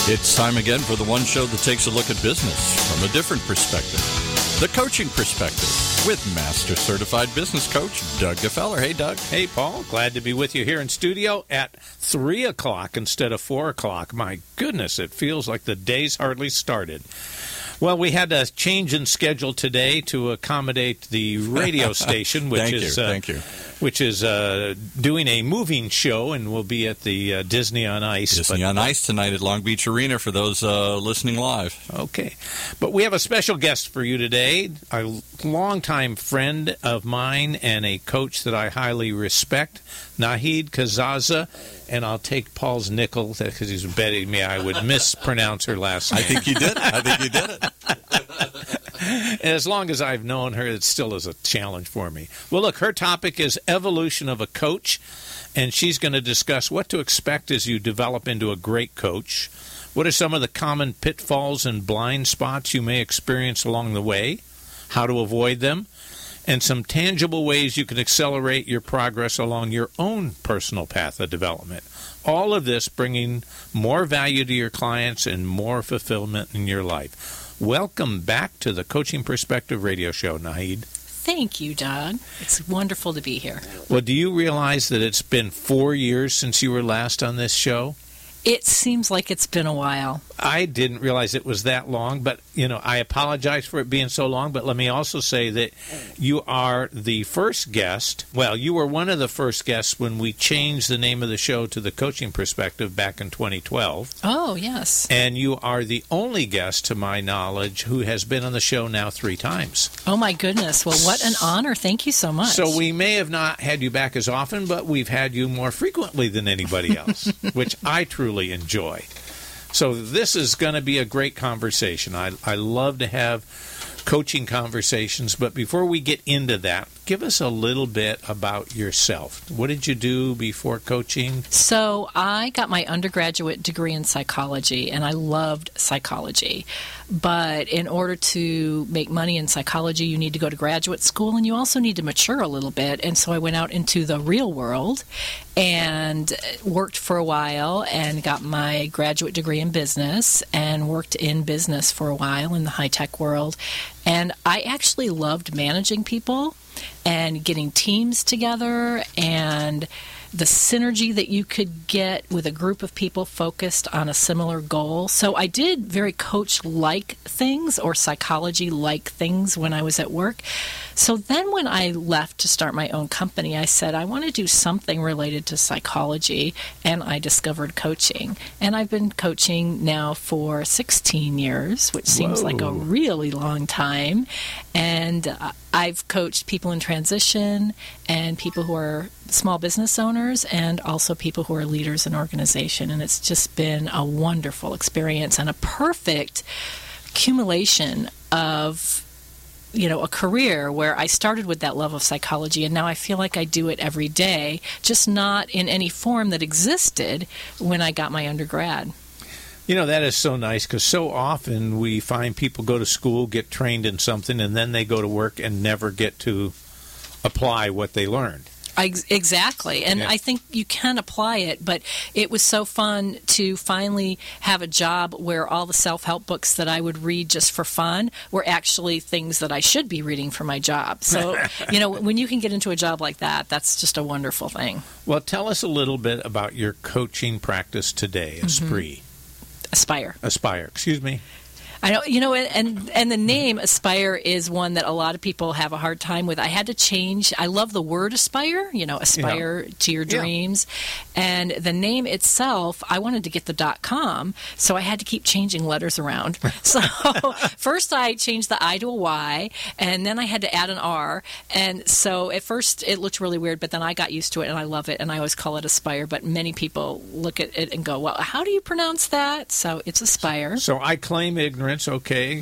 It's time again for the one show that takes a look at business from a different perspective. The Coaching Perspective with Master Certified Business Coach Doug Gefeller. Hey, Doug. Hey, Paul. Glad to be with you here in studio at 3 o'clock instead of 4 o'clock. My goodness, it feels like the day's hardly started. Well, we had a change in schedule today to accommodate the radio station, which which is doing a moving show, and will be at the Disney on Ice. Disney on Ice tonight at Long Beach Arena for those listening live. Okay. But we have a special guest for you today, a longtime friend of mine and a coach that I highly respect, Nahid Kazaza. And I'll take Paul's nickel because he's betting me I would mispronounce her last name. I think you did it. And as long as I've known her, it still is a challenge for me. Well, look, her topic is evolution of a coach, and she's going to discuss what to expect as you develop into a great coach. What are some of the common pitfalls and blind spots you may experience along the way, how to avoid them, and some tangible ways you can accelerate your progress along your own personal path of development. All of this bringing more value to your clients and more fulfillment in your life. Welcome back to the Coaching Perspective radio show, Nahid. Thank you, Doug. It's wonderful to be here. Well, do you realize that it's been 4 years since you were last on this show? It seems like it's been a while. I didn't realize it was that long, but, I apologize for it being so long, but let me also say that you are the first guest. Well, you were one of the first guests when we changed the name of the show to The Coaching Perspective back in 2012. Oh, yes. And you are the only guest, to my knowledge, who has been on the show now 3 times. Oh, my goodness. Well, what an honor. Thank you so much. So we may have not had you back as often, but we've had you more frequently than anybody else, which I truly enjoy. So this is going to be a great conversation. I love to have coaching conversations, but before we get into that, give us a little bit about yourself. What did you do before coaching? So I got my undergraduate degree in psychology, and I loved psychology. But in order to make money in psychology, you need to go to graduate school, and you also need to mature a little bit. And so I went out into the real world and worked for a while and got my graduate degree in business and worked in business for a while in the high-tech world. And I actually loved managing people and getting teams together and the synergy that you could get with a group of people focused on a similar goal. So I did very coach-like things or psychology-like things when I was at work. So then when I left to start my own company, I said, I want to do something related to psychology, and I discovered coaching. And I've been coaching now for 16 years, which seems like a really long time. And I've coached people in transition and people who are small business owners and also people who are leaders in organization. And it's just been a wonderful experience and a perfect accumulation of a career where I started with that love of psychology, and now I feel like I do it every day, just not in any form that existed when I got my undergrad. That is so nice because so often we find people go to school, get trained in something, and then they go to work and never get to apply what they learned. Exactly. And I think you can apply it, but it was so fun to finally have a job where all the self-help books that I would read just for fun were actually things that I should be reading for my job. So, when you can get into a job like that, that's just a wonderful thing. Well, tell us a little bit about your coaching practice today, Esprit. Aspire, excuse me. I know, and the name Aspire is one that a lot of people have a hard time with. I had to change. I love the word aspire, aspire to your dreams. And the name itself, I wanted to get the .com, so I had to keep changing letters around. So first I changed the I to a Y, and then I had to add an R. And so at first it looked really weird, but then I got used to it, and I love it, and I always call it Aspire. But many people look at it and go, well, how do you pronounce that? So it's Aspire. So I claim ignorance. Okay.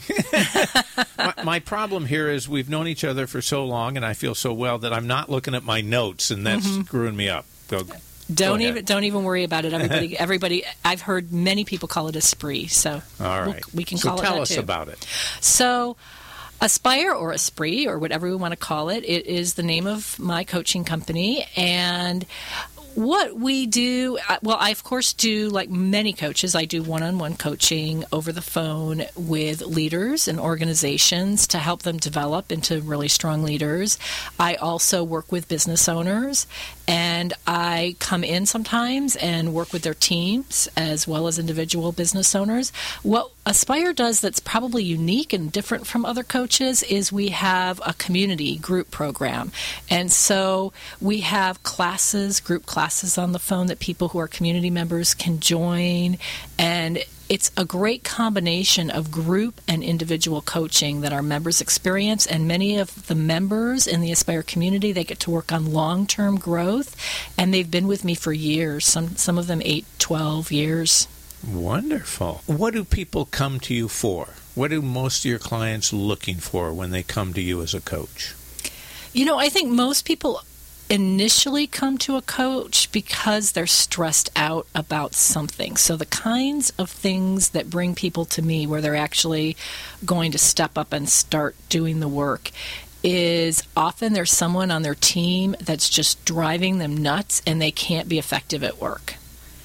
my problem here is we've known each other for so long, and I feel so well that I'm not looking at my notes, and that's screwing me up. Don't even worry about it. Everybody. I've heard many people call it Esprit, so all right, we can call it that too. Tell us about it. So, Aspire or Esprit or whatever we want to call it, it is the name of my coaching company, and What we do, well, I, of course, do, like many coaches, I do one-on-one coaching over the phone with leaders and organizations to help them develop into really strong leaders. I also work with business owners, and I come in sometimes and work with their teams as well as individual business owners. What Aspire does that's probably unique and different from other coaches is we have a community group program. And so we have classes, group classes on the phone that people who are community members can join. And it's a great combination of group and individual coaching that our members experience. And many of the members in the Aspire community, they get to work on long-term growth. And they've been with me for years, some of them 8, 12 years. Wonderful. What do people come to you for? What do most of your clients looking for when they come to you as a coach? You know, I think most people initially come to a coach because they're stressed out about something. So the kinds of things that bring people to me where they're actually going to step up and start doing the work is often there's someone on their team that's just driving them nuts and they can't be effective at work.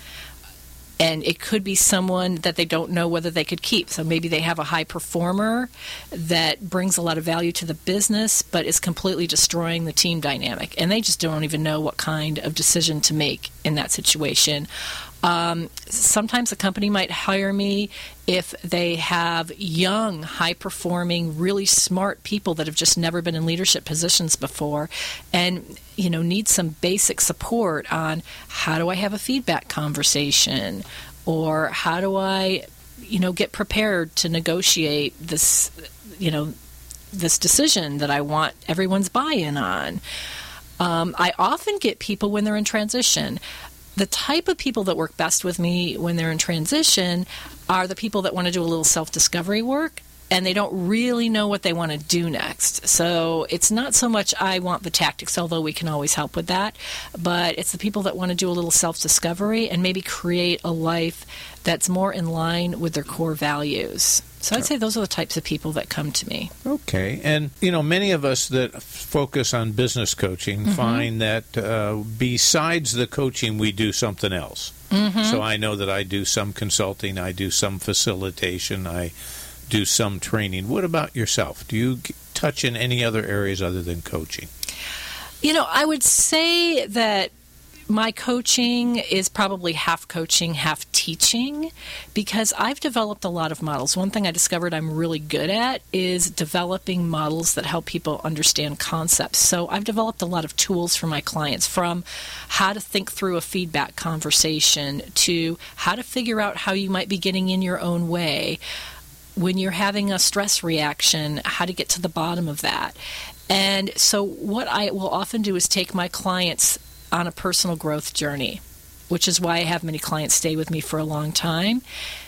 And it could be someone that they don't know whether they could keep. So maybe they have a high performer that brings a lot of value to the business, but is completely destroying the team dynamic. And they just don't even know what kind of decision to make in that situation. Sometimes a company might hire me if they have young, high-performing, really smart people that have just never been in leadership positions before and, you know, need some basic support on how do I have a feedback conversation or how do I, you know, get prepared to negotiate this, you know, this decision that I want everyone's buy-in on. I often get people when they're in transition. The type of people that work best with me when they're in transition are the people that want to do a little self-discovery work and they don't really know what they want to do next. So it's not so much I want the tactics, although we can always help with that, but it's the people that want to do a little self-discovery and maybe create a life that's more in line with their core values. So I'd say those are the types of people that come to me. Okay. And, you know, many of us that focus on business coaching find that besides the coaching, we do something else. So I know that I do some consulting, I do some facilitation, I do some training. What about yourself? Do you touch in any other areas other than coaching? You know, I would say that my coaching is probably half coaching, half teaching, because I've developed a lot of models. One thing I discovered I'm really good at is developing models that help people understand concepts. So I've developed a lot of tools for my clients, from how to think through a feedback conversation to how to figure out how you might be getting in your own way. When you're having a stress reaction, how to get to the bottom of that. And so what I will often do is take my clients on a personal growth journey, which is why I have many clients stay with me for a long time.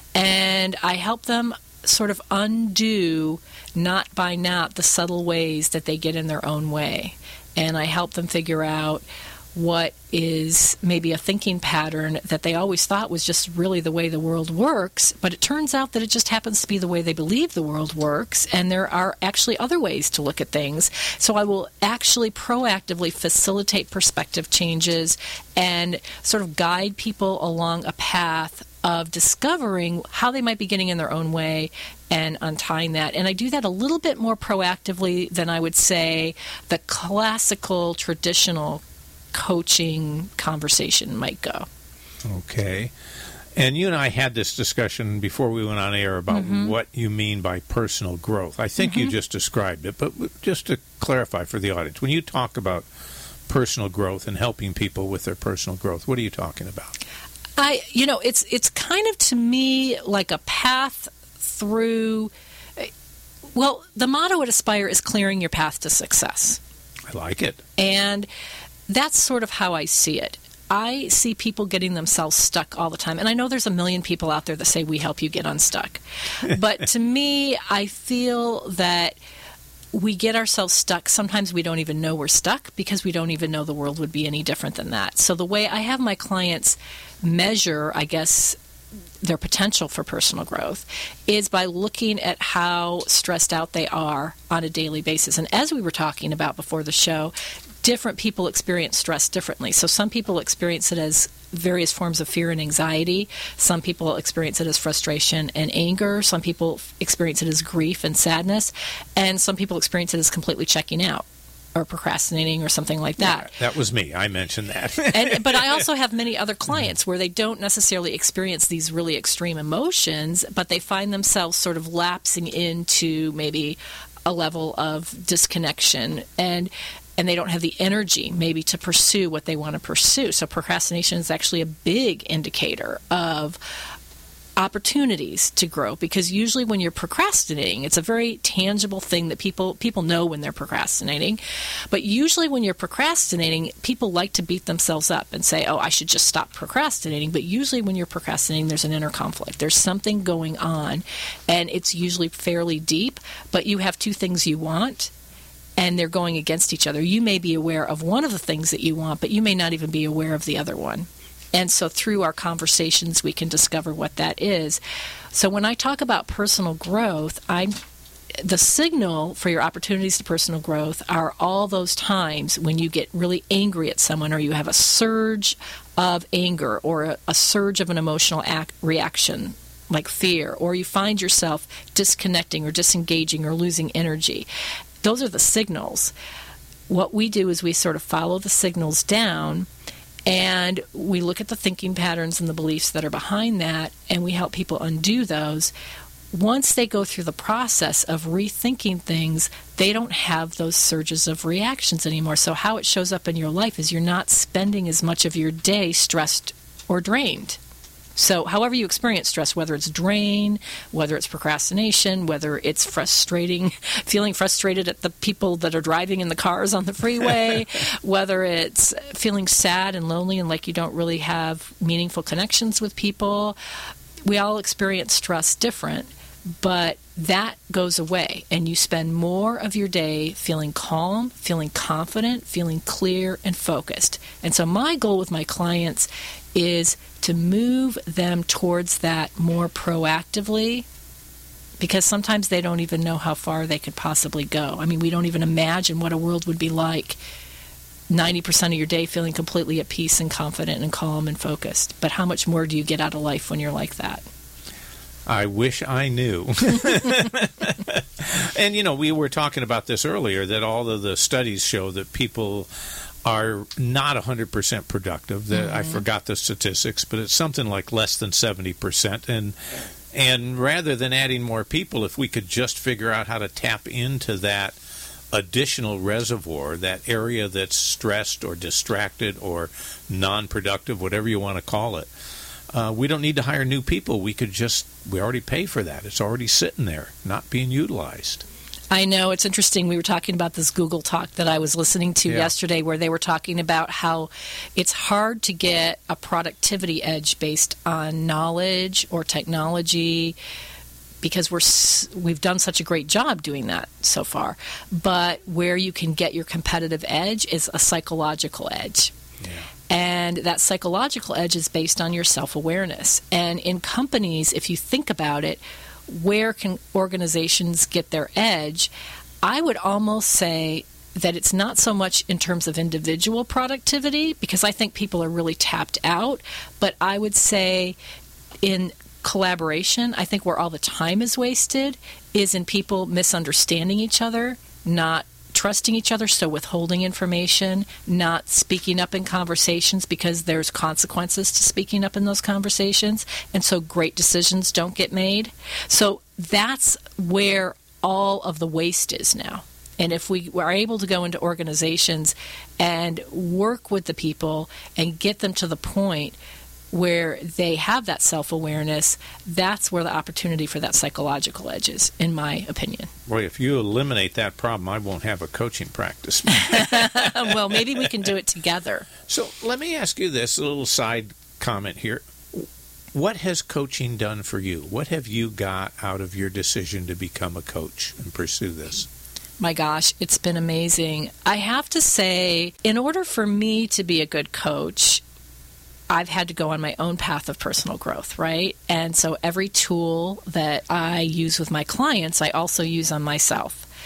And I help them sort of undo, not by not, the subtle ways that they get in their own way. And I help them figure out what is maybe a thinking pattern that they always thought was just really the way the world works, but it turns out that it just happens to be the way they believe the world works, and there are actually other ways to look at things. So I will actually proactively facilitate perspective changes and sort of guide people along a path of discovering how they might be getting in their own way and untying that. And I do that a little bit more proactively than I would say the classical, traditional coaching conversation might go. Okay. And you and I had this discussion before we went on air about what you mean by personal growth. I think you just described it, but just to clarify for the audience, when you talk about personal growth and helping people with their personal growth, what are you talking about? It's kind of, to me, like a path through, well, the motto at Aspire is clearing your path to success. I like it. And that's sort of how I see it. I see people getting themselves stuck all the time. And I know there's a million people out there that say we help you get unstuck. But to me, I feel that we get ourselves stuck. Sometimes we don't even know we're stuck because we don't even know the world would be any different than that. So the way I have my clients measure, I guess, their potential for personal growth is by looking at how stressed out they are on a daily basis. And as we were talking about before the show, different people experience stress differently. So some people experience it as various forms of fear and anxiety. Some people experience it as frustration and anger. Some people experience it as grief and sadness. And some people experience it as completely checking out or procrastinating or something like that. Yeah, that was me. I mentioned that. But I also have many other clients where they don't necessarily experience these really extreme emotions, but they find themselves sort of lapsing into maybe a level of disconnection, and they don't have the energy maybe to pursue what they want to pursue. So procrastination is actually a big indicator of opportunities to grow, because usually when you're procrastinating, it's a very tangible thing that people know when they're procrastinating. But usually when you're procrastinating, people like to beat themselves up and say, oh, I should just stop procrastinating. But usually when you're procrastinating, there's an inner conflict. There's something going on, and it's usually fairly deep, but you have two things you want, and they're going against each other. You may be aware of one of the things that you want, but you may not even be aware of the other one. And so through our conversations, we can discover what that is. So when I talk about personal growth, the signal for your opportunities to personal growth are all those times when you get really angry at someone, or you have a surge of anger, or a surge of an emotional reaction like fear, or you find yourself disconnecting or disengaging or losing energy. Those are the signals. What we do is we sort of follow the signals down, and we look at the thinking patterns and the beliefs that are behind that, and we help people undo those. Once they go through the process of rethinking things, they don't have those surges of reactions anymore. So how it shows up in your life is you're not spending as much of your day stressed or drained. So however you experience stress, whether it's drain, whether it's procrastination, whether it's feeling frustrated at the people that are driving in the cars on the freeway, whether it's feeling sad and lonely and like you don't really have meaningful connections with people, we all experience stress different, but that goes away, and you spend more of your day feeling calm, feeling confident, feeling clear and focused. And so my goal with my clients is to move them towards that more proactively, because sometimes they don't even know how far they could possibly go. I mean, we don't even imagine what a world would be like 90% of your day feeling completely at peace and confident and calm and focused. But how much more do you get out of life when you're like that? I wish I knew. And, we were talking about this earlier, that all of the studies show that people are not 100% productive. I forgot the statistics, but it's something like less than 70%. And rather than adding more people, if we could just figure out how to tap into that additional reservoir, that area that's stressed or distracted or non-productive, whatever you want to call it, we don't need to hire new people. We already pay for that. It's already sitting there, not being utilized. I know. It's interesting. We were talking about this Google talk that I was listening to yesterday, where they were talking about how it's hard to get a productivity edge based on knowledge or technology, because we've done such a great job doing that so far. But where you can get your competitive edge is a psychological edge. Yeah. And that psychological edge is based on your self-awareness. And in companies, if you think about it, where can organizations get their edge? I would almost say that it's not so much in terms of individual productivity, because I think people are really tapped out, but I would say in collaboration, I think where all the time is wasted is in people misunderstanding each other, not trusting each other, so withholding information, not speaking up in conversations because there's consequences to speaking up in those conversations, and so great decisions don't get made. So that's where all of the waste is now. And if we are able to go into organizations and work with the people and get them to the point where they have that self-awareness, that's where the opportunity for that psychological edge is, in my opinion. Boy, if you eliminate that problem, I won't have a coaching practice. Well, maybe we can do it together. So let me ask you this, a little side comment here. What has coaching done for you? What have you got out of your decision to become a coach and pursue this? My gosh, it's been amazing. I have to say, in order for me to be a good coach, I've had to go on my own path of personal growth, right? And so every tool that I use with my clients, I also use on myself.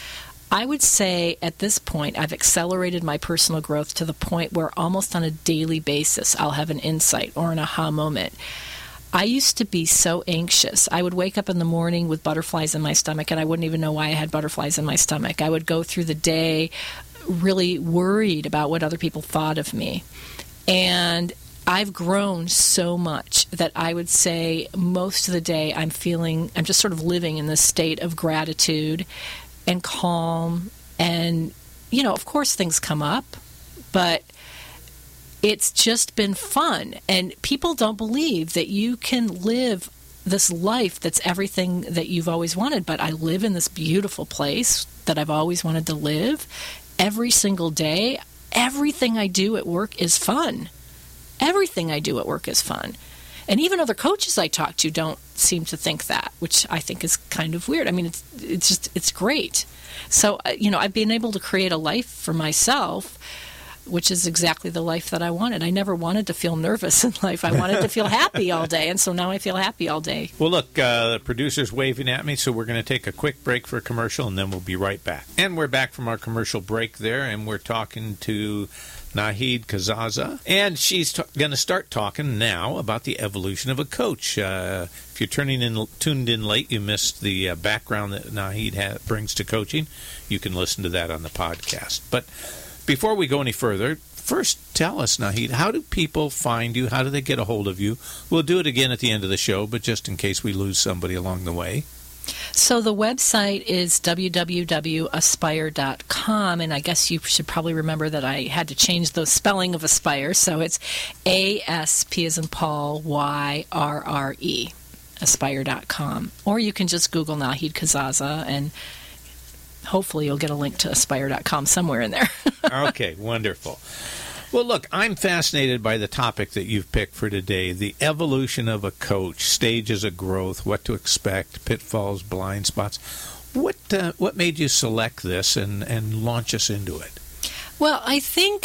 I would say at this point, I've accelerated my personal growth to the point where almost on a daily basis, I'll have an insight or an aha moment. I used to be so anxious. I would wake up in the morning with butterflies in my stomach, and I wouldn't even know why I had butterflies in my stomach. I would go through the day really worried about what other people thought of me. And I've grown so much that I would say most of the day I'm just sort of living in this state of gratitude and calm. And, of course things come up, but it's just been fun. And people don't believe that you can live this life that's everything that you've always wanted. But I live in this beautiful place that I've always wanted to live. Every single day, everything I do at work is fun. Everything I do at work is fun. And even other coaches I talk to don't seem to think that, which I think is kind of weird. I mean, it's great. So, I've been able to create a life for myself, which is exactly the life that I wanted. I never wanted to feel nervous in life. I wanted to feel happy all day, and so now I feel happy all day. Well, look, the producer's waving at me, so we're going to take a quick break for a commercial, and then we'll be right back. And we're back from our commercial break there, and we're talking to Naheed Kazaza, and she's going to start talking now about the evolution of a coach. If you're tuned in late, you missed the background that Naheed brings to coaching. You can listen to that on the podcast. But before we go any further, first tell us, Naheed, how do people find you? How do they get a hold of you? We'll do it again at the end of the show, but just in case we lose somebody along the way. So the website is www.aspire.com, and I guess you should probably remember that I had to change the spelling of Aspire, so it's A-S-P as in Paul, Y-R-R-E, aspire.com. Or you can just Google Naheed Kazaza, and hopefully you'll get a link to aspire.com somewhere in there. Okay, wonderful. Well, look, I'm fascinated by the topic that you've picked for today, the evolution of a coach, stages of growth, what to expect, pitfalls, blind spots. What made you select this and launch us into it? Well, I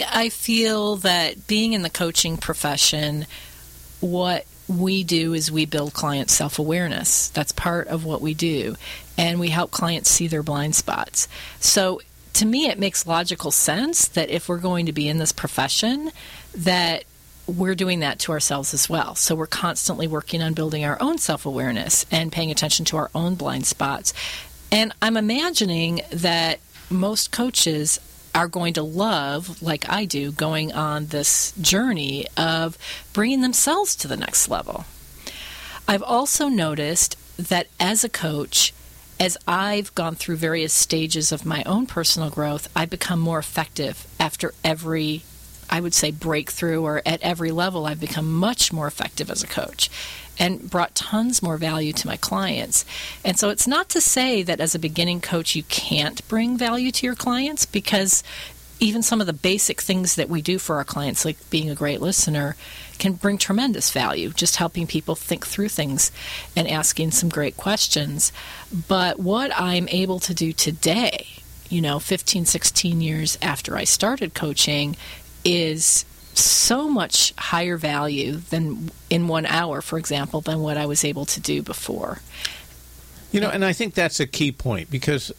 feel that being in the coaching profession, what we do is we build client self-awareness. That's part of what we do. And we help clients see their blind spots. So to me, it makes logical sense that if we're going to be in this profession, that we're doing that to ourselves as well. So we're constantly working on building our own self-awareness and paying attention to our own blind spots. And I'm imagining that most coaches are going to love, like I do, going on this journey of bringing themselves to the next level. I've also noticed that as a coach, as I've gone through various stages of my own personal growth, I've become more effective after every, I would say, breakthrough, or at every level, I've become much more effective as a coach and brought tons more value to my clients. And so it's not to say that as a beginning coach you can't bring value to your clients, because even some of the basic things that we do for our clients, like being a great listener, can bring tremendous value, just helping people think through things and asking some great questions. But what I'm able to do today, 15, 16 years after I started coaching, is so much higher value than in 1 hour, for example, than what I was able to do before. And I think that's a key point, because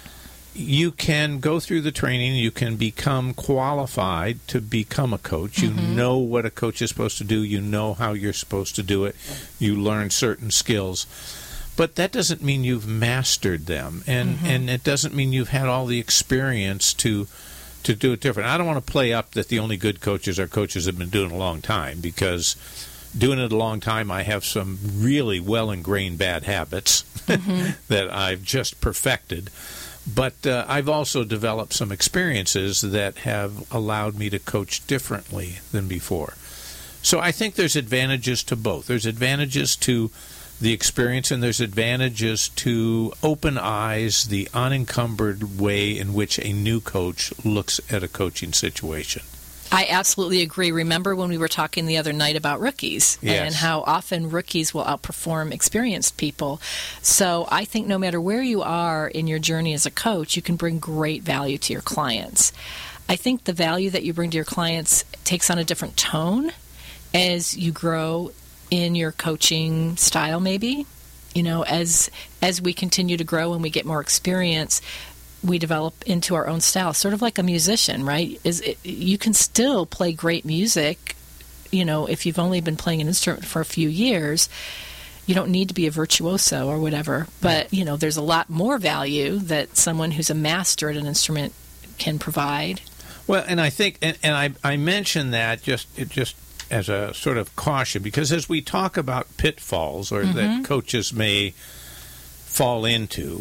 you can go through the training, you can become qualified to become a coach. You know what a coach is supposed to do, you know how you're supposed to do it, you learn certain skills. But that doesn't mean you've mastered them, and it doesn't mean you've had all the experience to do it different. I don't want to play up that the only good coaches are coaches that have been doing it a long time, because doing it a long time, I have some really well-ingrained bad habits that I've just perfected. But I've also developed some experiences that have allowed me to coach differently than before. So I think there's advantages to both. There's advantages to the experience, and there's advantages to open eyes, the unencumbered way in which a new coach looks at a coaching situation. I absolutely agree. Remember when we were talking the other night about rookies and how often rookies will outperform experienced people. So I think no matter where you are in your journey as a coach, you can bring great value to your clients. I think the value that you bring to your clients takes on a different tone as you grow in your coaching style, maybe. As we continue to grow and we get more experience, we develop into our own style, sort of like a musician, right? You can still play great music, if you've only been playing an instrument for a few years. You don't need to be a virtuoso or whatever, but, there's a lot more value that someone who's a master at an instrument can provide. Well, and I think, and I mention that just as a sort of caution, because as we talk about pitfalls or that coaches may fall into,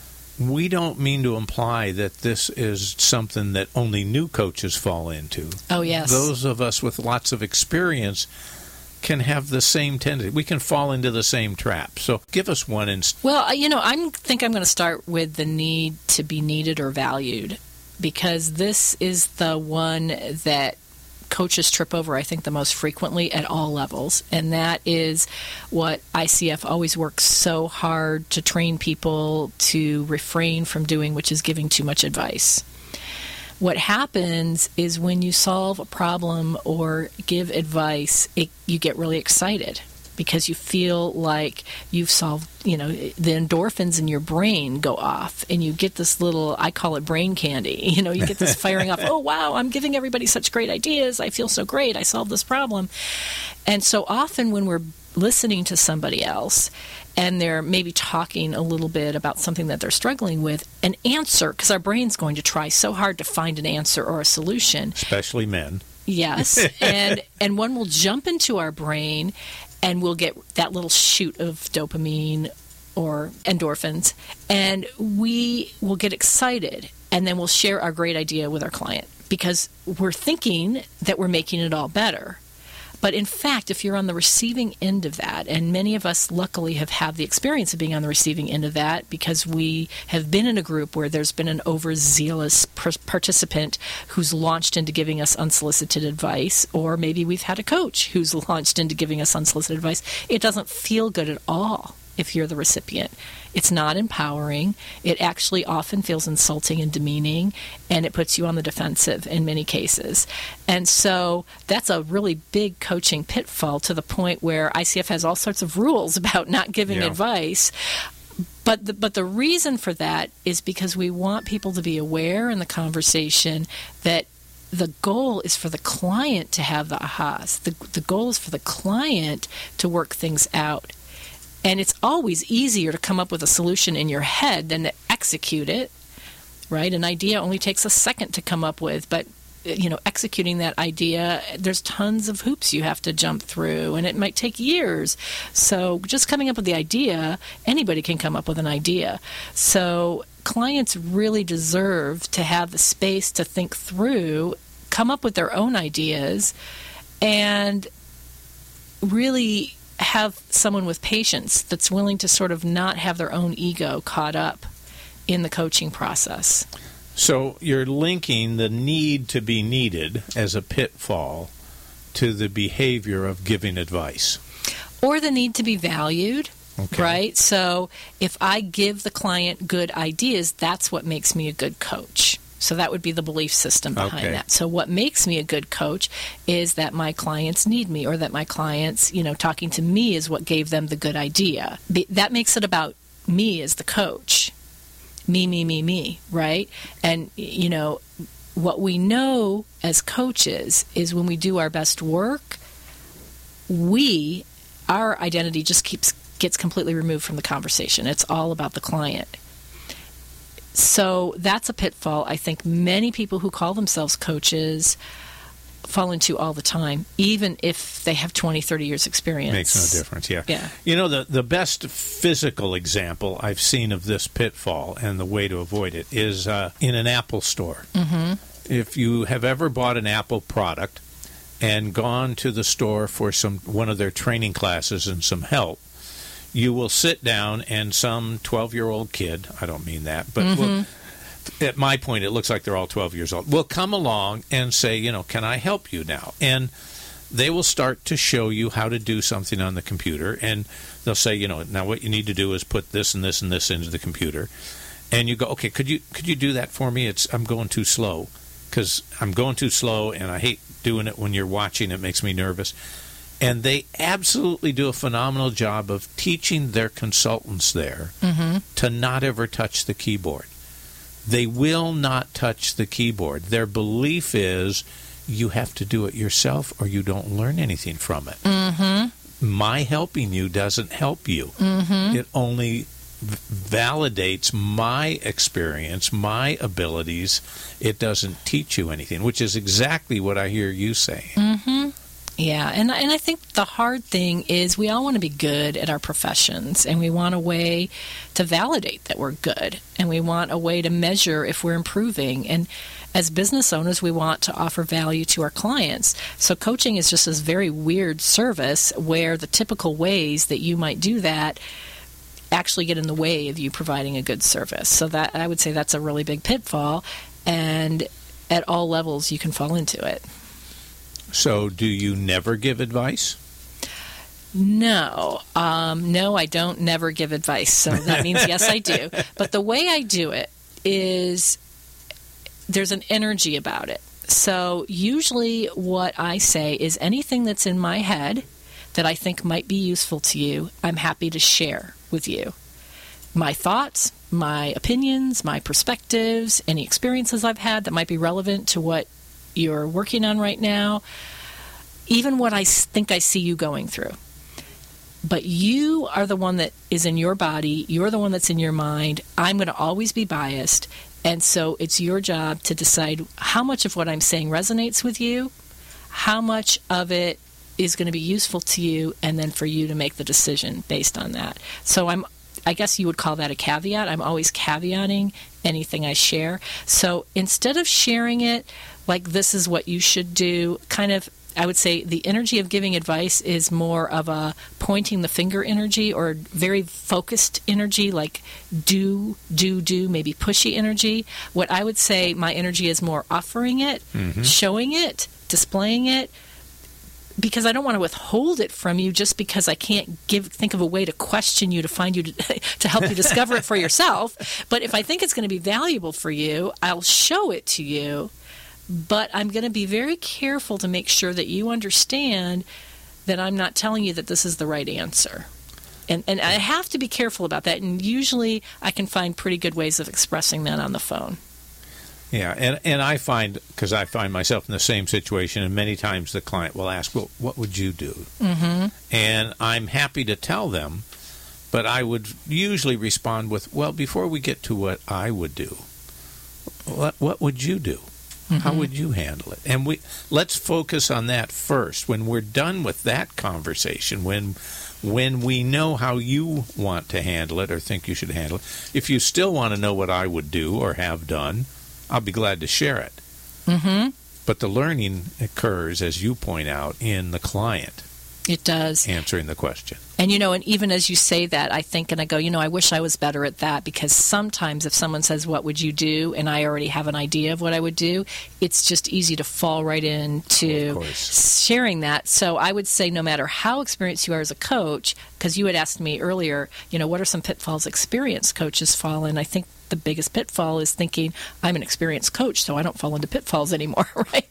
we don't mean to imply that this is something that only new coaches fall into. Oh, yes. Those of us with lots of experience can have the same tendency. We can fall into the same trap. So give us one instance. Well, I think I'm going to start with the need to be needed or valued, because this is the one that coaches trip over, I think, the most frequently at all levels. And that is what ICF always works so hard to train people to refrain from doing, which is giving too much advice. What happens is when you solve a problem or give advice, you get really excited because you feel like you've solved, the endorphins in your brain go off and you get this little, I call it brain candy, you get this firing off, oh, wow, I'm giving everybody such great ideas. I feel so great. I solved this problem. And so often when we're listening to somebody else and they're maybe talking a little bit about something that they're struggling with, an answer, because our brain's going to try so hard to find an answer or a solution. Especially men. Yes. and one will jump into our brain and we'll get that little shoot of dopamine or endorphins, and we will get excited, and then we'll share our great idea with our client because we're thinking that we're making it all better. But in fact, if you're on the receiving end of that, and many of us luckily have had the experience of being on the receiving end of that because we have been in a group where there's been an overzealous participant who's launched into giving us unsolicited advice, or maybe we've had a coach who's launched into giving us unsolicited advice, it doesn't feel good at all if you're the recipient. It's not empowering. It actually often feels insulting and demeaning, and it puts you on the defensive in many cases. And so that's a really big coaching pitfall, to the point where ICF has all sorts of rules about not giving advice. But the reason for that is because we want people to be aware in the conversation that the goal is for the client to have the ahas. The goal is for the client to work things out. And it's always easier to come up with a solution in your head than to execute it, right? An idea only takes a second to come up with, but executing that idea, there's tons of hoops you have to jump through, and it might take years. So just coming up with the idea, anybody can come up with an idea. So clients really deserve to have the space to think through, come up with their own ideas, and really have someone with patience that's willing to sort of not have their own ego caught up in the coaching process. So you're linking the need to be needed as a pitfall to the behavior of giving advice. Or the need to be valued, right? So if I give the client good ideas, that's what makes me a good coach. So that would be the belief system behind that. So what makes me a good coach is that my clients need me, or that my clients, talking to me is what gave them the good idea. That makes it about me as the coach. Me, right? And, what we know as coaches is when we do our best work, our identity just gets completely removed from the conversation. It's all about the client. So that's a pitfall I think many people who call themselves coaches fall into all the time, even if they have 20, 30 years experience. Makes no difference, yeah. Yeah. The best physical example I've seen of this pitfall and the way to avoid it is in an Apple store. Mm-hmm. If you have ever bought an Apple product and gone to the store for one of their training classes and some help, you will sit down and some 12-year-old kid, I don't mean that, but at my point, it looks like they're all 12 years old, will come along and say, can I help you now? And they will start to show you how to do something on the computer, and they'll say, now what you need to do is put this and this and this into the computer. And you go, okay, could you do that for me? I'm going too slow, because I'm going too slow, and I hate doing it when you're watching. It makes me nervous. And they absolutely do a phenomenal job of teaching their consultants there to not ever touch the keyboard. They will not touch the keyboard. Their belief is you have to do it yourself or you don't learn anything from it. My helping you doesn't help you. It only validates my experience, my abilities. It doesn't teach you anything, which is exactly what I hear you saying. Yeah, and I think the hard thing is we all want to be good at our professions, and we want a way to validate that we're good, and we want a way to measure if we're improving. And as business owners, we want to offer value to our clients. So coaching is just this very weird service where the typical ways that you might do that actually get in the way of you providing a good service. So that, I would say, that's a really big pitfall, and at all levels you can fall into it. So do you never give advice? No. No, I don't never give advice. So that means yes, I do. But the way I do it is there's an energy about it. So usually what I say is anything that's in my head that I think might be useful to you, I'm happy to share with you. My thoughts, my opinions, my perspectives, any experiences I've had that might be relevant to what you're working on right now, even what I think I see you going through. But you are the one that is in your body. You're the one that's in your mind. I'm going to always be biased. And so it's your job to decide how much of what I'm saying resonates with you, how much of it is going to be useful to you, and then for you to make the decision based on that. So I guess you would call that a caveat. I'm always caveating anything I share. So instead of sharing it like this is what you should do, kind of, I would say the energy of giving advice is more of a pointing the finger energy or very focused energy, like do, maybe pushy energy. What I would say my energy is more offering it, showing it, displaying it, because I don't want to withhold it from you just because I can't think of a way to question you to find you to help you discover it for yourself. But if I think it's going to be valuable for you, I'll show it to you. But I'm going to be very careful to make sure that you understand that I'm not telling you that this is the right answer. And I have to be careful about that. And usually I can find pretty good ways of expressing that on the phone. Yeah, and I find, because I find myself in the same situation, and many times the client will ask, well, what would you do? And I'm happy to tell them, but I would usually respond with, well, before we get to what I would do, what would you do? How would you handle it? And let's focus on that first. When we're done with that conversation, when we know how you want to handle it or think you should handle it, if you still want to know what I would do or have done, I'll be glad to share it. But the learning occurs, as you point out, in the client. It does. Answering the question. And, and even as you say that, I think and I go, I wish I was better at that, because sometimes if someone says, what would you do? And I already have an idea of what I would do, it's just easy to fall right into sharing that. So I would say no matter how experienced you are as a coach, because you had asked me earlier, what are some pitfalls experienced coaches fall in? I think the biggest pitfall is thinking I'm an experienced coach, so I don't fall into pitfalls anymore, right?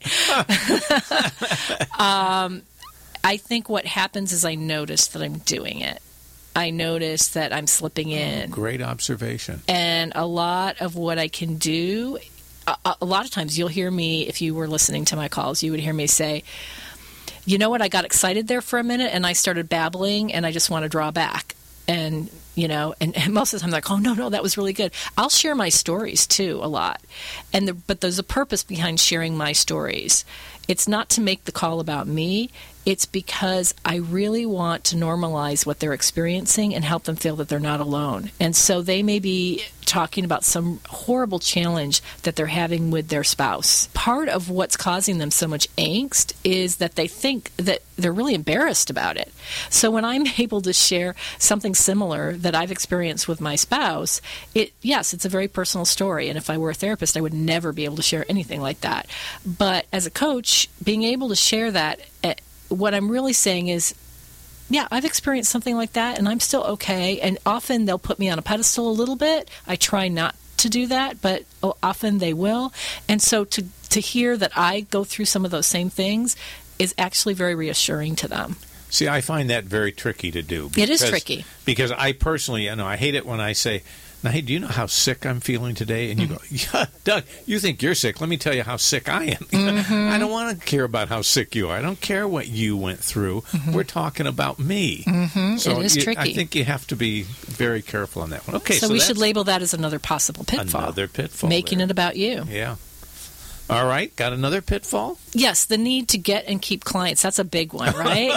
I think what happens is I notice that I'm doing it. I notice that I'm slipping in. Great observation. And a lot of what I can do, a lot of times you'll hear me, if you were listening to my calls, you would hear me say, you know what, I got excited there for a minute and I started babbling and I just want to draw back. And, and most of the time they're like, oh, no, that was really good. I'll share my stories too a lot. But there's a purpose behind sharing my stories. It's not to make the call about me. It's because I really want to normalize what they're experiencing and help them feel that they're not alone. And so they may be talking about some horrible challenge that they're having with their spouse. Part of what's causing them so much angst is that they think that they're really embarrassed about it. So when I'm able to share something similar that I've experienced with my spouse, it's a very personal story. And if I were a therapist, I would never be able to share anything like that. But as a coach, being able to share that, what I'm really saying is, yeah, I've experienced something like that, and I'm still okay. And often they'll put me on a pedestal a little bit. I try not to do that, but often they will. And so to hear that I go through some of those same things is actually very reassuring to them. See, I find that very tricky to do. It is tricky. Because I personally, I hate it when I say, Now, hey, do you know how sick I'm feeling today? And you go, yeah, Doug, you think you're sick. Let me tell you how sick I am. I don't want to care about how sick you are. I don't care what you went through. We're talking about me. So it is tricky. I think you have to be very careful on that one. Okay, so we should label that as another possible pitfall. Another pitfall. Making it about you. Yeah. All right, got another pitfall? Yes, the need to get and keep clients. That's a big one, right?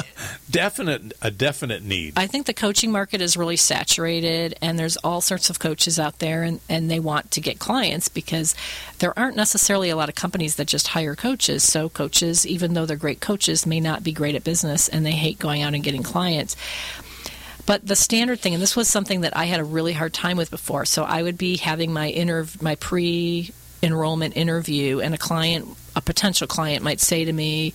A definite need. I think the coaching market is really saturated, and there's all sorts of coaches out there, and they want to get clients because there aren't necessarily a lot of companies that just hire coaches. So coaches, even though they're great coaches, may not be great at business, and they hate going out and getting clients. But the standard thing, and this was something that I had a really hard time with before, so I would be having my pre-enrollment interview, and a potential client might say to me,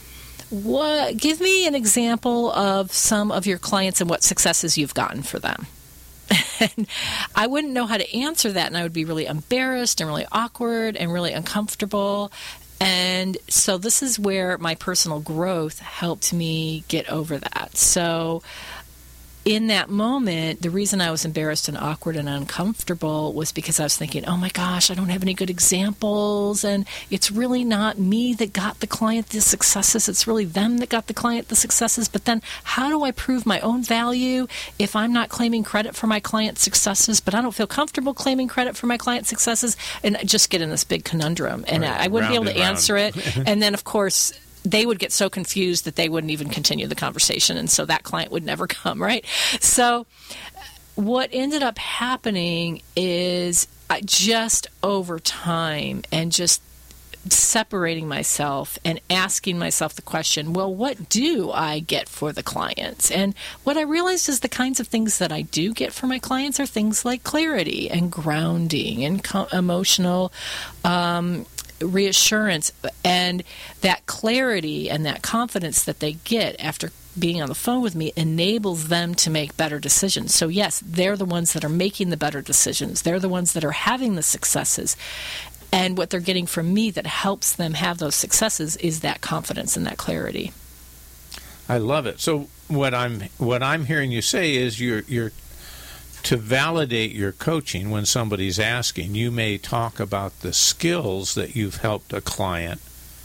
give me an example of some of your clients and what successes you've gotten for them. And I wouldn't know how to answer that, and I would be really embarrassed and really awkward and really uncomfortable. And so this is where my personal growth helped me get over that. So in that moment, the reason I was embarrassed and awkward and uncomfortable was because I was thinking, oh my gosh, I don't have any good examples, and it's really not me that got the client the successes, it's really them that got the client the successes. But then how do I prove my own value if I'm not claiming credit for my client's successes, but I don't feel comfortable claiming credit for my client's successes? And I just get in this big conundrum, and I wouldn't be able to answer it. And then, of course, they would get so confused that they wouldn't even continue the conversation, and so that client would never come, right? So what ended up happening is just over time and just separating myself and asking myself the question, well, what do I get for the clients? And what I realized is the kinds of things that I do get for my clients are things like clarity and grounding and emotional reassurance, and that clarity and that confidence that they get after being on the phone with me enables them to make better decisions. So yes, they're the ones that are making the better decisions. They're the ones that are having the successes. And what they're getting from me that helps them have those successes is that confidence and that clarity. I love it. So what I'm hearing you say is you're to validate your coaching when somebody's asking, you may talk about the skills that you've helped a client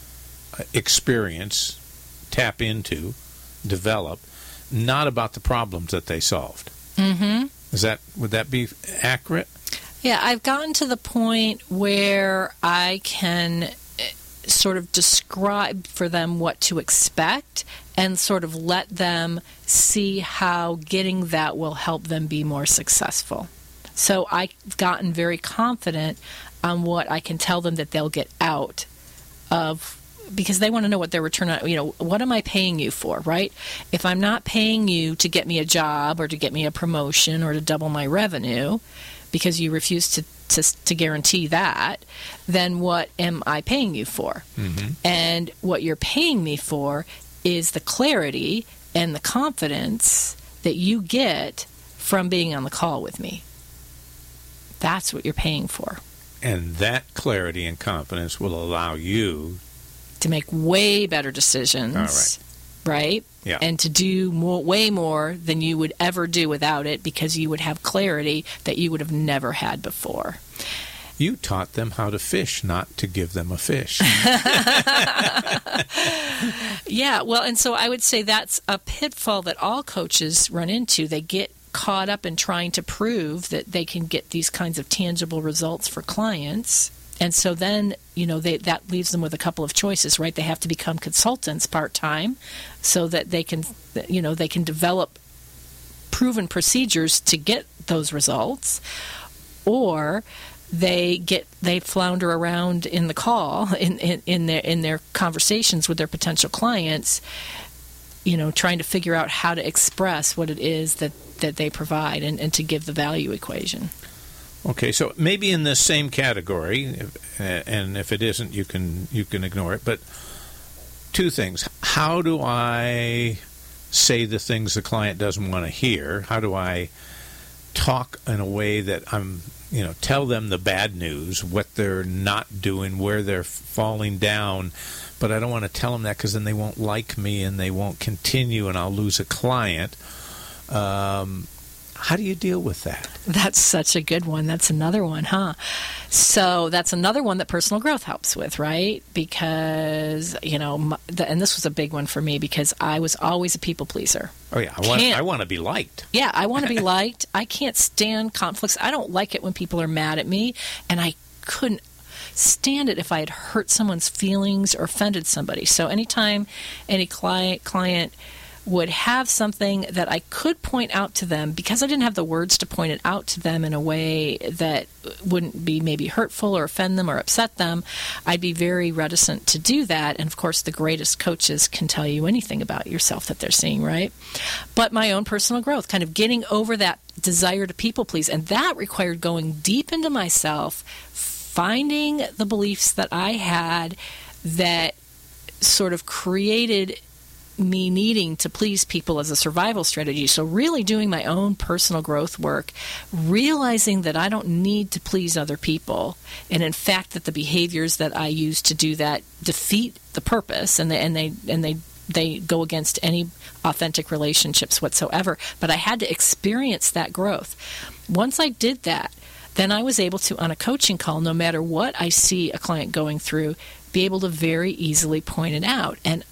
experience, tap into, develop, not about the problems that they solved. Would that be accurate? Yeah, I've gotten to the point where I can sort of describe for them what to expect and sort of let them see how getting that will help them be more successful. So I've gotten very confident on what I can tell them that they'll get out of, because they want to know what their return on, what am I paying you for, right? If I'm not paying you to get me a job or to get me a promotion or to double my revenue, because you refuse to guarantee that, then what am I paying you for? And what you're paying me for is the clarity and the confidence that you get from being on the call with me. That's what you're paying for. And that clarity and confidence will allow you to make way better decisions. Right? Yeah. And to do way more than you would ever do without it, because you would have clarity that you would have never had before. You taught them how to fish, not to give them a fish. Yeah, well, and so I would say that's a pitfall that all coaches run into. They get caught up in trying to prove that they can get these kinds of tangible results for clients. And so then, that leaves them with a couple of choices, right? They have to become consultants part-time so that they can develop proven procedures to get those results, or they flounder around in the call in their conversations with their potential clients, trying to figure out how to express what it is that they provide and to give the value equation. Okay, so maybe in this same category, and if it isn't, you can ignore it. But two things: how do I say the things the client doesn't want to hear? How do I talk in a way that I'm, tell them the bad news, what they're not doing, where they're falling down, but I don't want to tell them that because then they won't like me and they won't continue and I'll lose a client. How do you deal with that? That's such a good one. That's another one, huh? So that's another one that personal growth helps with, right? Because, and this was a big one for me because I was always a people pleaser. Oh, yeah. I want to be liked. Yeah, I want to be liked. I can't stand conflicts. I don't like it when people are mad at me, and I couldn't stand it if I had hurt someone's feelings or offended somebody. So anytime any client would have something that I could point out to them, because I didn't have the words to point it out to them in a way that wouldn't be maybe hurtful or offend them or upset them, I'd be very reticent to do that. And of course, the greatest coaches can tell you anything about yourself that they're seeing, right? But my own personal growth, kind of getting over that desire to people please, and that required going deep into myself, finding the beliefs that I had that sort of created me needing to please people as a survival strategy. So really doing my own personal growth work, realizing that I don't need to please other people, and in fact that the behaviors that I use to do that defeat the purpose, and they go against any authentic relationships whatsoever. But I had to experience that growth. Once I did that, then I was able to, on a coaching call, no matter what I see a client going through, be able to very easily point it out. And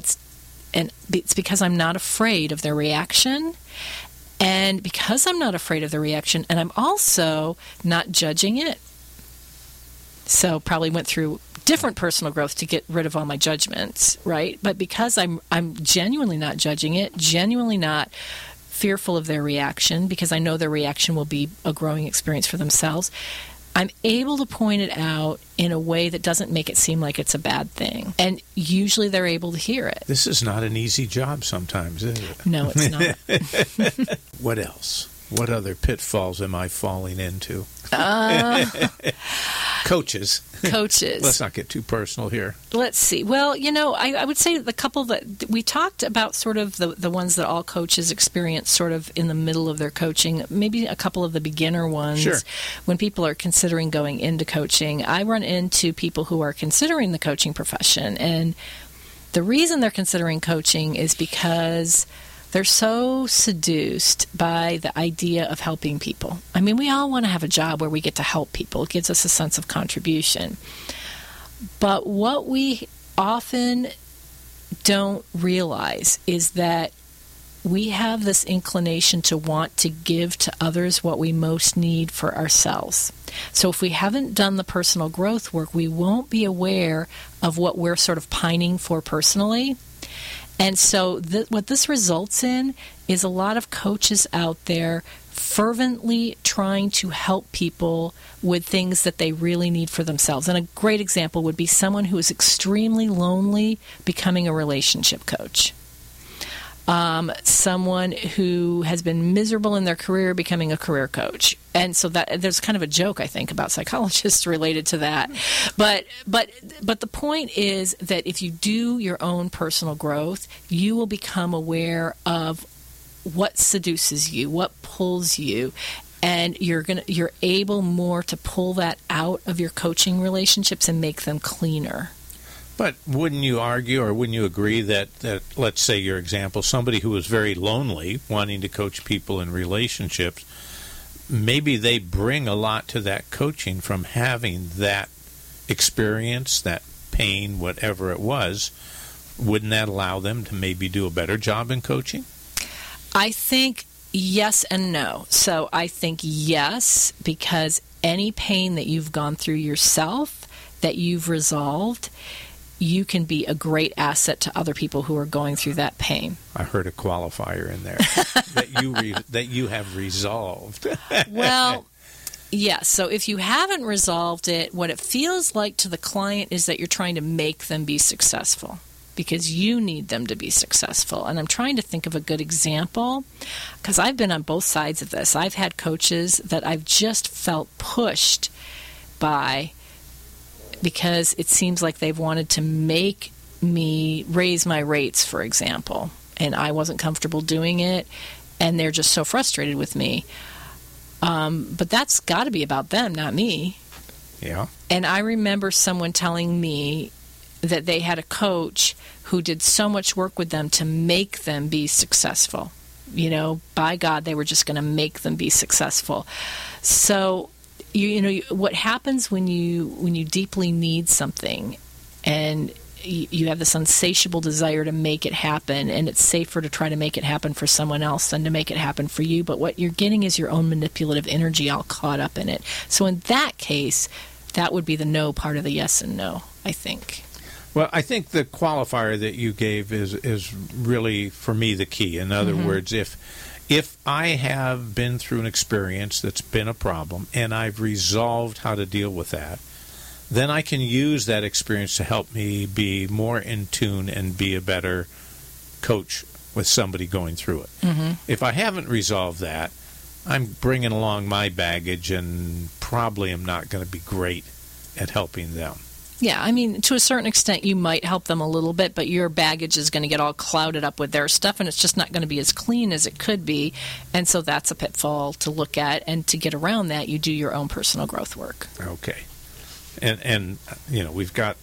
it's because I'm not afraid of their reaction. And because I'm not afraid of the reaction, and I'm also not judging it. So probably went through different personal growth to get rid of all my judgments, right? But because I'm genuinely not judging it, genuinely not fearful of their reaction, because I know their reaction will be a growing experience for themselves, I'm able to point it out in a way that doesn't make it seem like it's a bad thing. And usually they're able to hear it. This is not an easy job sometimes, is it? No, it's not. What else? What other pitfalls am I falling into? Coaches. Let's not get too personal here. Let's see. Well, I would say the couple that we talked about, sort of the ones that all coaches experience sort of in the middle of their coaching, maybe a couple of the beginner ones. Sure. When people are considering going into coaching, I run into people who are considering the coaching profession. And the reason they're considering coaching is because they're so seduced by the idea of helping people. I mean, we all want to have a job where we get to help people. It gives us a sense of contribution. But what we often don't realize is that we have this inclination to want to give to others what we most need for ourselves. So if we haven't done the personal growth work, we won't be aware of what we're sort of pining for personally. And so what this results in is a lot of coaches out there fervently trying to help people with things that they really need for themselves. And a great example would be someone who is extremely lonely becoming a relationship coach. Someone who has been miserable in their career becoming a career coach. And so that there's kind of a joke, I think, about psychologists related to that. But the point is that if you do your own personal growth, you will become aware of what seduces you, what pulls you, and you're able more to pull that out of your coaching relationships and make them cleaner. But wouldn't you argue, or wouldn't you agree that, let's say your example, somebody who is very lonely, wanting to coach people in relationships, maybe they bring a lot to that coaching from having that experience, that pain, whatever it was. Wouldn't that allow them to maybe do a better job in coaching? I think yes and no. So I think yes, because any pain that you've gone through yourself, that you've resolved, you can be a great asset to other people who are going through that pain. I heard a qualifier in there that you have resolved. Well, yes. So if you haven't resolved it, what it feels like to the client is that you're trying to make them be successful because you need them to be successful. And I'm trying to think of a good example because I've been on both sides of this. I've had coaches that I've just felt pushed by because it seems like they've wanted to make me raise my rates, for example, and I wasn't comfortable doing it, and they're just so frustrated with me. But that's got to be about them, not me. Yeah. And I remember someone telling me that they had a coach who did so much work with them to make them be successful. by God, they were just going to make them be successful. So, what happens when you deeply need something and you have this insatiable desire to make it happen, and it's safer to try to make it happen for someone else than to make it happen for you, but what you're getting is your own manipulative energy all caught up in it. So in that case, that would be the no part of the yes and no, I think. Well, I think the qualifier that you gave is really, for me, the key. In other words, if I have been through an experience that's been a problem and I've resolved how to deal with that, then I can use that experience to help me be more in tune and be a better coach with somebody going through it. If I haven't resolved that, I'm bringing along my baggage and probably am not going to be great at helping them. Yeah, I mean, to a certain extent, you might help them a little bit, but your baggage is going to get all clouded up with their stuff, and it's just not going to be as clean as it could be. And so that's a pitfall to look at. And to get around that, you do your own personal growth work. Okay. And we've got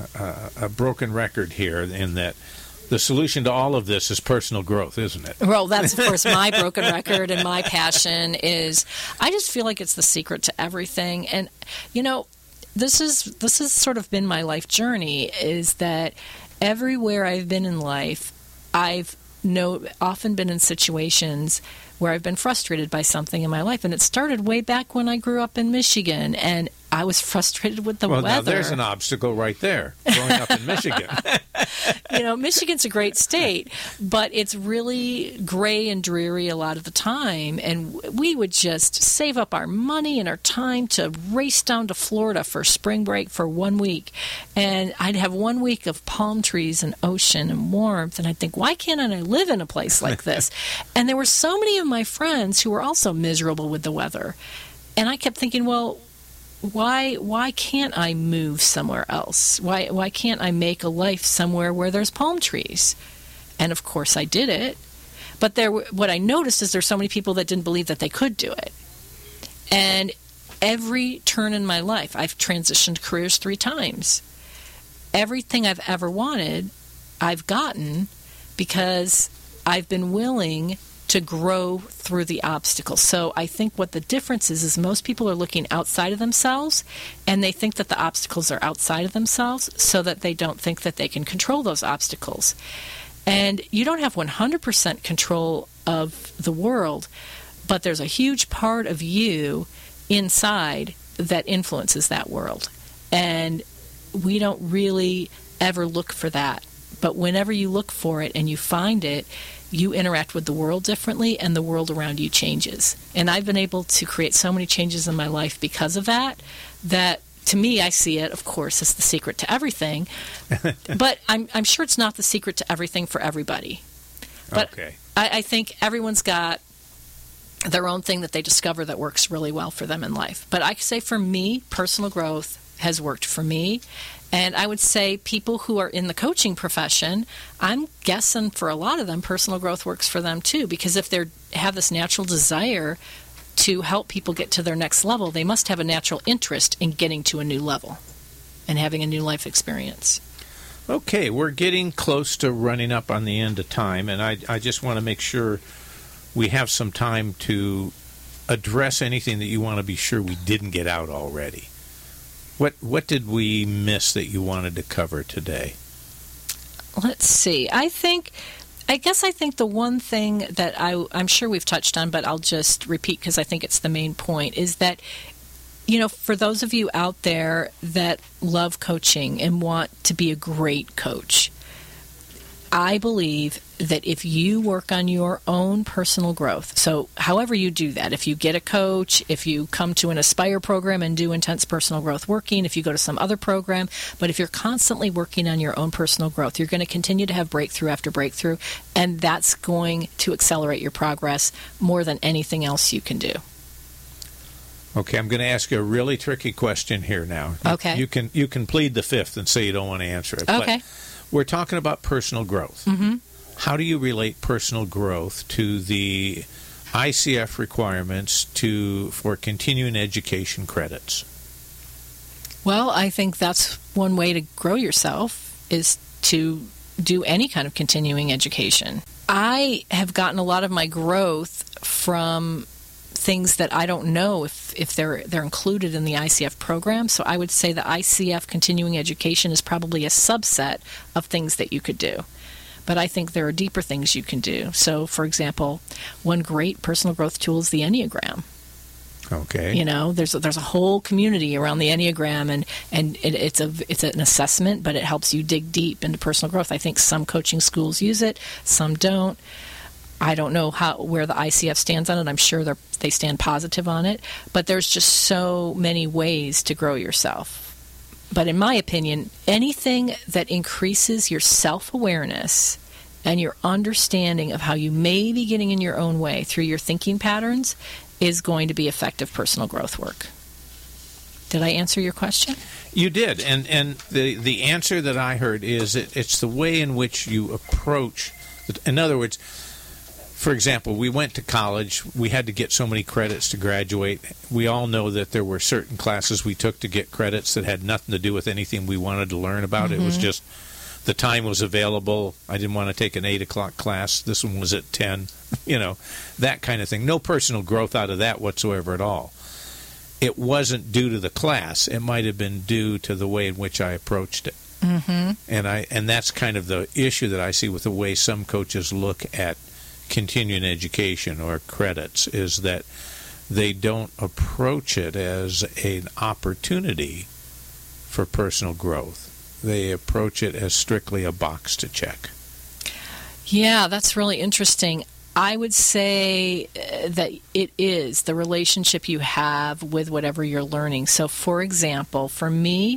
a broken record here in that the solution to all of this is personal growth, isn't it? Well, that's, of course, my broken record, and my passion is, I just feel like it's the secret to everything. And, this has sort of been my life journey, is that everywhere I've been in life, I've often been in situations where I've been frustrated by something in my life. And it started way back when I grew up in Michigan, and I was frustrated with the weather. Well, now there's an obstacle right there, growing up in Michigan. Michigan's a great state, but it's really gray and dreary a lot of the time. And we would just save up our money and our time to race down to Florida for spring break for 1 week. And I'd have 1 week of palm trees and ocean and warmth. And I'd think, why can't I live in a place like this? And there were so many of my friends who were also miserable with the weather. And I kept thinking, well, why can't I move somewhere else? Why can't I make a life somewhere where there's palm trees? And of course I did it. But what I noticed is there's so many people that didn't believe that they could do it. And every turn in my life, I've transitioned careers 3 times. Everything I've ever wanted, I've gotten because I've been willing to grow through the obstacles. So I think what the difference is most people are looking outside of themselves, and they think that the obstacles are outside of themselves, so that they don't think that they can control those obstacles. And you don't have 100% control of the world, but there's a huge part of you inside that influences that world. And we don't really ever look for that. But whenever you look for it and you find it, you interact with the world differently, and the world around you changes. And I've been able to create so many changes in my life because of that, that to me, I see it, of course, as the secret to everything. But I'm sure it's not the secret to everything for everybody. But okay. I think everyone's got their own thing that they discover that works really well for them in life. But I say for me, personal growth has worked for me. And I would say people who are in the coaching profession, I'm guessing for a lot of them, personal growth works for them too. Because if they have this natural desire to help people get to their next level, they must have a natural interest in getting to a new level and having a new life experience. Okay, we're getting close to running up on the end of time, and I just want to make sure we have some time to address anything that you want to be sure we didn't get out already. What did we miss that you wanted to cover today? Let's see. I think the one thing that I'm sure we've touched on, but I'll just repeat because I think it's the main point, is that, for those of you out there that love coaching and want to be a great coach, I believe that if you work on your own personal growth, so however you do that, if you get a coach, if you come to an Aspire program and do intense personal growth working, if you go to some other program, but if you're constantly working on your own personal growth, you're going to continue to have breakthrough after breakthrough, and that's going to accelerate your progress more than anything else you can do. Okay, I'm going to ask you a really tricky question here now. Okay. You can plead the fifth and say you don't want to answer it. Okay. But we're talking about personal growth. Mm-hmm. How do you relate personal growth to the ICF requirements for continuing education credits? Well, I think that's one way to grow yourself, is to do any kind of continuing education. I have gotten a lot of my growth from things that I don't know if they're included in the ICF program. So I would say the ICF continuing education is probably a subset of things that you could do. But I think there are deeper things you can do. So, for example, one great personal growth tool is the Enneagram. Okay. You know, there's a whole community around the Enneagram, and it's an assessment, but it helps you dig deep into personal growth. I think some coaching schools use it, some don't. I don't know where the ICF stands on it. I'm sure they stand positive on it, but there's just so many ways to grow yourself. But in my opinion, anything that increases your self-awareness and your understanding of how you may be getting in your own way through your thinking patterns is going to be effective personal growth work. Did I answer your question? You did, and the answer that I heard is it's the way in which you approach. In other words, for example, we went to college. We had to get so many credits to graduate. We all know that there were certain classes we took to get credits that had nothing to do with anything we wanted to learn about. Mm-hmm. It was just the time was available. I didn't want to take an 8 o'clock class. This one was at 10. You know, that kind of thing. No personal growth out of that whatsoever at all. It wasn't due to the class. It might have been due to the way in which I approached it. Mm-hmm. And that's kind of the issue that I see with the way some coaches look at continuing education or credits, is that they don't approach it as an opportunity for personal growth. They approach it as strictly a box to check. Yeah, that's really interesting. I would say that it is the relationship you have with whatever you're learning. So, for example, for me,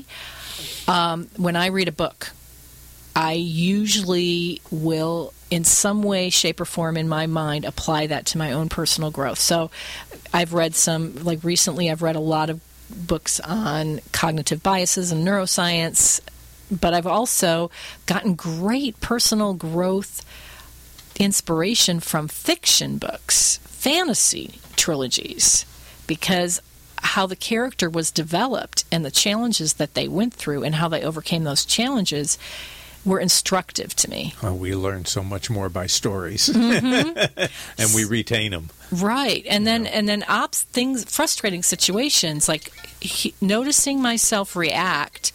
when I read a book, I usually will, in some way, shape, or form in my mind, apply that to my own personal growth. So I've read recently I've read a lot of books on cognitive biases and neuroscience, but I've also gotten great personal growth inspiration from fiction books, fantasy trilogies, because how the character was developed and the challenges that they went through and how they overcame those challenges were instructive to me. Oh, we learn so much more by stories, mm-hmm. and we retain them. Right, and then frustrating situations, like noticing myself react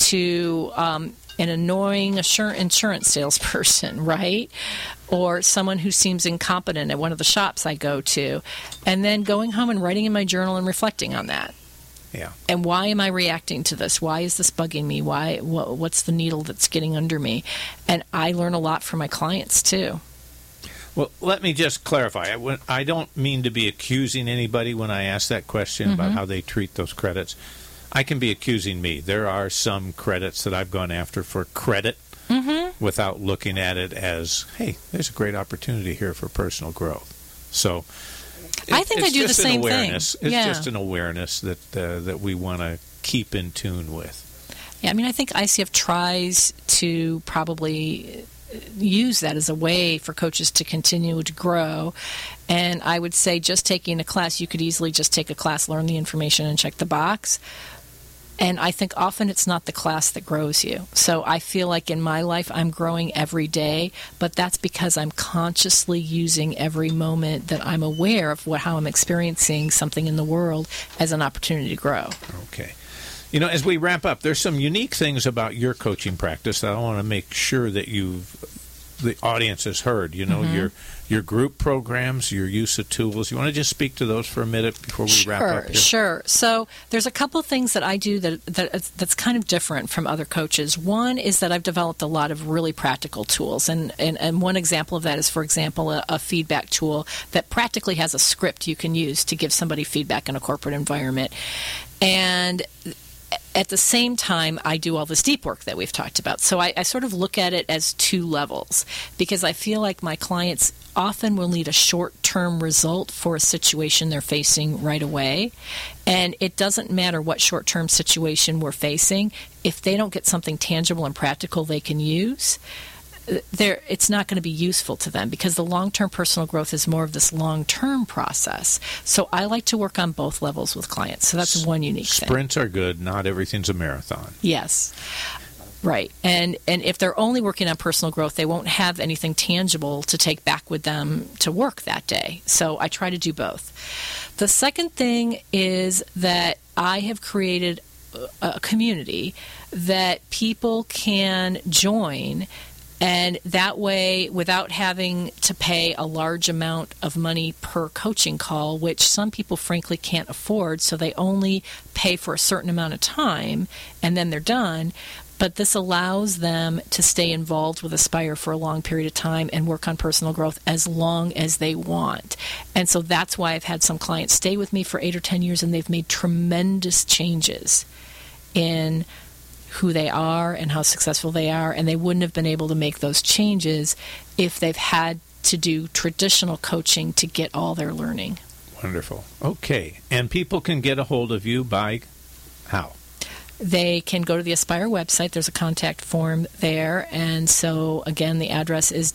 to an annoying insurance salesperson, right? Or someone who seems incompetent at one of the shops I go to, and then going home and writing in my journal and reflecting on that. Yeah. And why am I reacting to this? Why is this bugging me? What's the needle that's getting under me? And I learn a lot from my clients too. Well, let me just clarify. I don't mean to be accusing anybody when I ask that question mm-hmm. about how they treat those credits. I can be accusing me. There are some credits that I've gone after for credit mm-hmm. without looking at it as, hey, there's a great opportunity here for personal growth. So I think I do the same thing. It's just an awareness that we want to keep in tune with. Yeah, I mean, I think ICF tries to probably use that as a way for coaches to continue to grow. And I would say just taking a class, you could easily just take a class, learn the information, and check the box. And I think often it's not the class that grows you. So I feel like in my life I'm growing every day, but that's because I'm consciously using every moment that I'm aware of how I'm experiencing something in the world as an opportunity to grow. Okay. You know, as we wrap up, there's some unique things about your coaching practice that I want to make sure that the audience has heard. You know, mm-hmm. your group programs, your use of tools. You want to just speak to those for a minute before we wrap up here? Sure. So there's a couple things that I do that's kind of different from other coaches. One is that I've developed a lot of really practical tools, and one example of that is, for example, a feedback tool that practically has a script you can use to give somebody feedback in a corporate environment. And at the same time, I do all this deep work that we've talked about. So I sort of look at it as two levels, because I feel like my clients often will need a short-term result for a situation they're facing right away. And it doesn't matter what short-term situation we're facing. If they don't get something tangible and practical they can use, it's not going to be useful to them, because the long-term personal growth is more of this long-term process. So I like to work on both levels with clients. So that's one unique thing. Sprints are good. Not everything's a marathon. Yes. Right. And if they're only working on personal growth, they won't have anything tangible to take back with them to work that day. So I try to do both. The second thing is that I have created a community that people can join, and that way, without having to pay a large amount of money per coaching call, which some people frankly can't afford, so they only pay for a certain amount of time and then they're done. But this allows them to stay involved with Aspire for a long period of time and work on personal growth as long as they want. And so that's why I've had some clients stay with me for 8 or 10 years, and they've made tremendous changes in who they are and how successful they are, and they wouldn't have been able to make those changes if they've had to do traditional coaching to get all their learning. Wonderful. Okay. And people can get a hold of you by how? They can go to the Aspire website. There's a contact form there. And so, again, the address is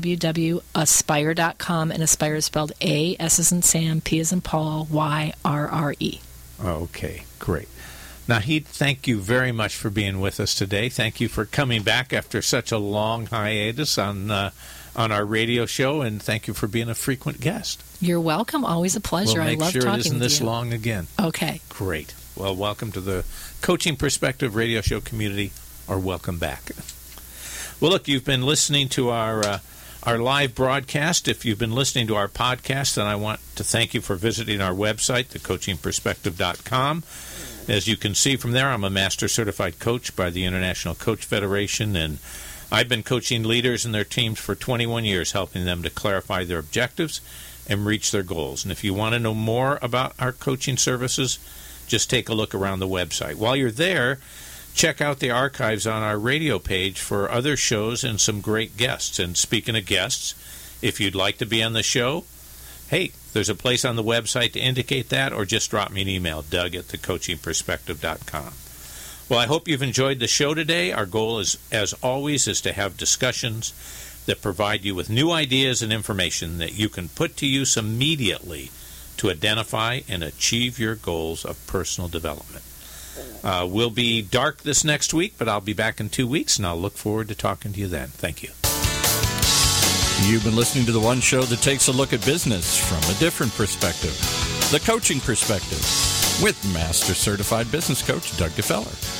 www.aspire.com, and Aspire is spelled A, S as in Sam, P as in Paul, Y-R-R-E. Okay, great. Nahid, thank you very much for being with us today. Thank you for coming back after such a long hiatus on our radio show, and thank you for being a frequent guest. You're welcome. Always a pleasure. I love talking with you. We'll make sure it isn't this long again. Okay. Great. Well, welcome to the Coaching Perspective radio show community, or welcome back. Well, look, you've been listening to our live broadcast. If you've been listening to our podcast, then I want to thank you for visiting our website, thecoachingperspective.com. As you can see from there, I'm a Master Certified Coach by the International Coach Federation, and I've been coaching leaders and their teams for 21 years, helping them to clarify their objectives and reach their goals. And if you want to know more about our coaching services, just take a look around the website. While you're there, check out the archives on our radio page for other shows and some great guests. And speaking of guests, if you'd like to be on the show, hey, there's a place on the website to indicate that, or just drop me an email, doug@thecoachingperspective.com. Well, I hope you've enjoyed the show today. Our goal is, as always, is to have discussions that provide you with new ideas and information that you can put to use immediately to identify and achieve your goals of personal development. We'll be dark this next week, but I'll be back in 2 weeks, and I'll look forward to talking to you then. Thank you. You've been listening to the one show that takes a look at business from a different perspective, the Coaching Perspective, with Master Certified Business Coach Doug Gefeller.